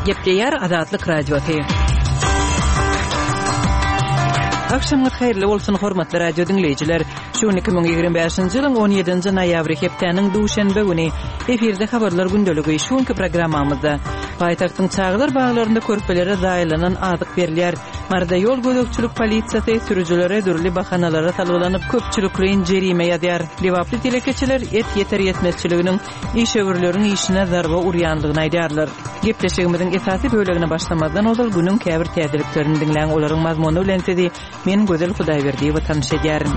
Gepleyer Azatlyk Radiosu. Akşamlar hayırlı olsun hormatly radio dinleyijiler. Şu 2025-nji ýylyň 17-nji noýabry hepdeniň duşanbe güni efirde habarlar gündöligi şuňky programmamyzda paýtagtyň çağlar baglarynda körpelere daýlanan azyk berilýär. Marda ýol gözükçülük polisiýasy sürüjülere dürli bahanalara talgylanyp köpçülikliň jerime ýazýar. Lewaply telekeçiler et ýeter ýetmezçiliginiň iş öwürleriň işine zarba urýandygyny aýdýarlar. Gepleşigimiziň esasy bölegine başlamazdan ozal günüň käbir täzeliklerini dinleýän olaryň mazmuny bilen sizi men Gözel Hudaýberdiýewa tanış edýärim.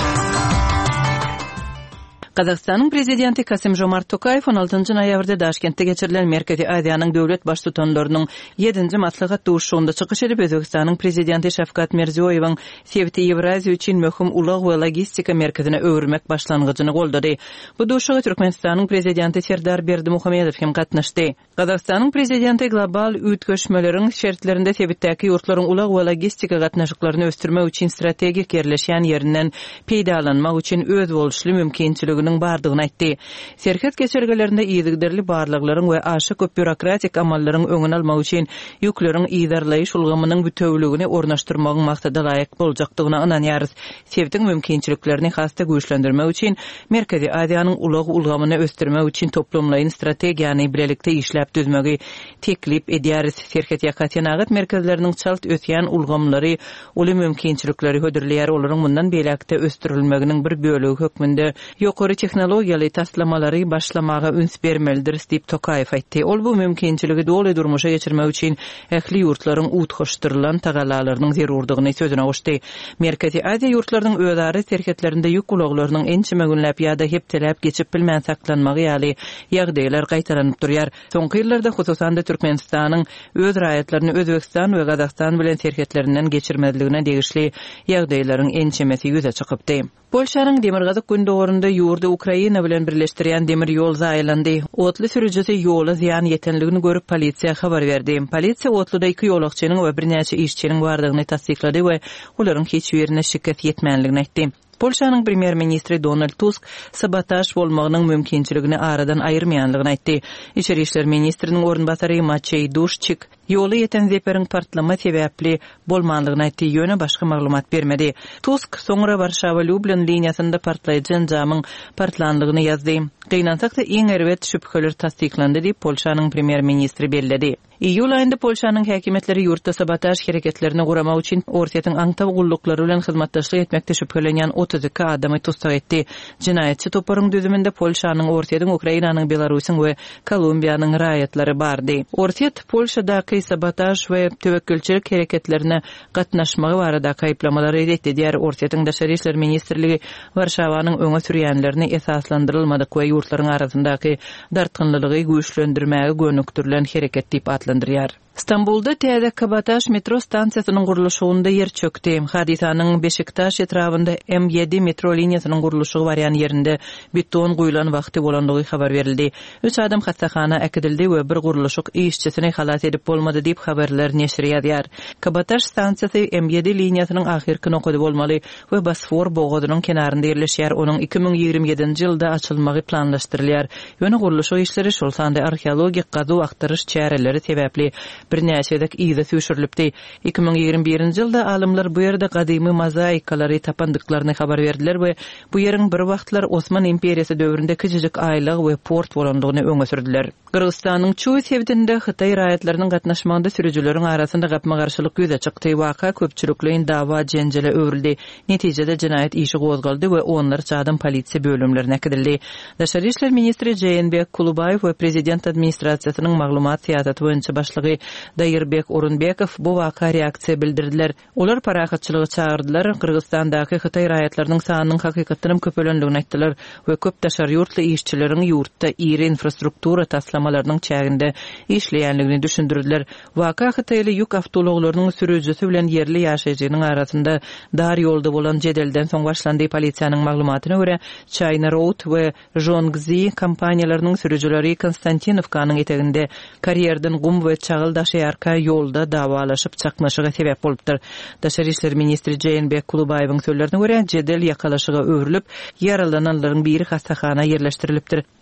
Kazakstanyň prezidenti Kasym-Jomart Tokayew 16-njy noýabrda Daşkentde geçirilen Merkezi Aziýanyň döwlet baş tutanlarynyň 7-nji maslahat duşuşynda çykyş edip Özbekistanyň prezidenti Şavkat Mirziýoýewiň Sewti Ewraziýa üçin möhüm ulag we logistika merkezine öwürmek başlangyjyny goldady. Bu duşuşga Türkmenistanyň prezidenti Serdar Berdimuhammedow hem gatnaşdy. Kazakstanyň prezidenti global üýtgeşmeleriň şertlerinde sebitdäki ýurtlaryň ulag we logistika gatnaşyklaryny ösdürmek üçin strategik ýerleşýän ýerinden peýdalanmak üçin öz boluşly mümkinçiligi bardygyny aýtdy. Serket geçirgelerinde ýygyderli barlyklaryň we aşy köp bürokratik amallaryň öňüni almak üçin ýükleriň ýydarlaýyş ulgamynyň bütewligini ornaşdyrmagyň maksady laýyk boljakdygyna ynanýarys. Sevdiň mümkinçiliklerini hasta güýçlendirmek üçin Merkezi Aziýanyň ulag ulgamyny ösdürmek üçin toplamlaýyn strategiýany birlikde işläp düzmegi teklip edýäris. Serket ýakatynagat merkezleriniň çalt ötýän ulgamlary uly mümkinçilikleri hödürleýär. Olaryň mundan beýlekde ösdürilmeginiň bir bölegi hökmünde ýokary tehnologiýaly taslamary başlamaga üns bermelidir diýip Tokayew aýtdy. Ol bu mümkinçiligi doly durmuşa geçirmek üçin ähli ýurtlaryň utgaşdyrylan tagalalarynyň zerurdygyny sözüne goşdy. Merkezi Aziýa ýurtlarynyň öýdary serketlerinde ýük ulaglarynyň ençime günläp ýa-da hepdelep geçip bilmän saklanmagy ýaly ýagdaýlar gaýtaranyp durýar. Soňky ýyllarda hususan da Türkmenistanyň öz raýatlaryny Özbekistan we Gazakystan bilen serketlerinden geçirmezligine degişli ýagdaýlaryň ençemesi ýüze çykypdy. Polşanyň demirgazyk gündöwründe ýurdu Ukraina bilen birleşdirýän demir ýol zaýlandy. Otly sürüjüsi ýola ziýan ýetenligini görüp polisiýa habar berdi. Polisiýa otluda 2 ýolakçynyň we bir näçe işçiniň bardygyny tasdiklady we olaryň hiç ýerine şikayet etmänligini aýtdy. Polşanyň premier ministri Donald Tusk sabotaj bolmagynyň mümkinçiligini aradan aýyrmaýanlygyny aýtdy. İçeri işler ministriniň ornbasary Maciej Duszczyk ýoly ýeten zeperiň partlama sebäpli bolmanlygyny aýtdy. Ýöne başga maglumat bermedi. Tusk soňra Warşawa-Lublin liniýasynda partlaýjy jamyň partlandygyny ýazdy. Gynansak-da iň erbet şüpheler tasdiklandy diýip Polşanyň premier ministri bellädi. İýul aýynda Polşanyň häkimetleri ýurtda sabotaj hereketlerini guramak üçin ortaýatyň aňtaw gullukları bilen hyzmatdaşlyk etmekde şüphelenýän 32 adamy tutsak etdi. Jinaýatçy toparyň düzüminde Polşanyň ortaýatyň Ukrainanyň, Belarusyň we Kolumbiýanyň raýatlary bardy. Ortaýat Polşadaky sabotaj we töwekkülçilik hereketlerine gatnaşmagy barada aýplamalary reddiýär. Ortaýatyň daşary işler ministrligi Warşawanyň öňe sürýänlerini esaslandyrylmadyk we ýurtlaryň arasyndaky dartgynlylygy güýçlendirmäge gönükdirilen hereket diýip adlandyrýar. İstanbulda täze kabotaj metro stansiýasynyň gurulşygynda yer çökdi. Hadisanyň Beşiktaş etrafynda M7 metro liniýasynyň gurulşygy barýan ýerinde beton guýulan wagty bolandygy habar berildi. 3 adam hastahana äkidildi we bir gurulşyk işçisini halat edip bolmady diýip habarlar neşri ýazýar. Kabotaj stansiýasy M7 liniýasynyň ahirki noktady bolmaly we Bosfor bogadynyň kenarynda ýerleşýär. Onuň 2027-nji ýylda açylmagy planlaşdyrylýar. Ýöne gurulşyk işleri şol sanda arheologik gazy aktaryş çäreleri sebäpli bir näçedik ýyda süýşürilipdi. 2021-nji ýylda alymlar bu ýerde gadymy mozaikaları tapandyklaryny habar berdiler we bu ýeriň bir wagtlar Osman imperiýasy döwründe kiçijik aýlyk we port bolandygyny öňe sürdiler. Kyrgyzstanyň Çuy şehrinde Hytaý raýatlarynyň gatnaşmagynda sürüjüleriň arasynda gapma-garşylyk ýüze çykdy. Waka köpçülikliň dawa jenjele öwrüldi. Netijede jinaýat işi gozgaldy we onlar çadan polisiýa bölümlerine äkidildi. Daşary işler ministri Jeýenbek Kulubayew we prezident administrasiýasynyň maglumat syýasaty boýunça başlygy Daýyrbek Orunbekow bu waka reaksiýa bildirdiler. Olar parahatçylygy çağırdylar. Kyrgyzstandaky Hytaý raýatlarynyň sanynyň hakykatdan köpelendigini aýtdylar we köp daşary ýurtly işçileriň ýurtda iri infrastruktura taslamalarynyň çäginde işleýänligini düşündirdiler. Waka Hytaýly ýük awtologlarynyň sürüjüsi bilen yerli ýaşaýjynyň arasynda dar ýolda bolan jedelden soň başlandy. Polisiýanyň maglumatyna görä China Road we Zhongzi kompaniýalarynyň sürüjüleri Konstantinovkanyň eteginde karýerden gum we çağıl daşaýarka ýolda dawalaşyp çaknaşyga sebäp bolupdyr. Daşary işler ministri Jeýenbek Kulubayewiň sözlerine görä jedel ýakalaşyga öwrülip, ýaralananlaryň biri hastahana ýerleşdirilipdir.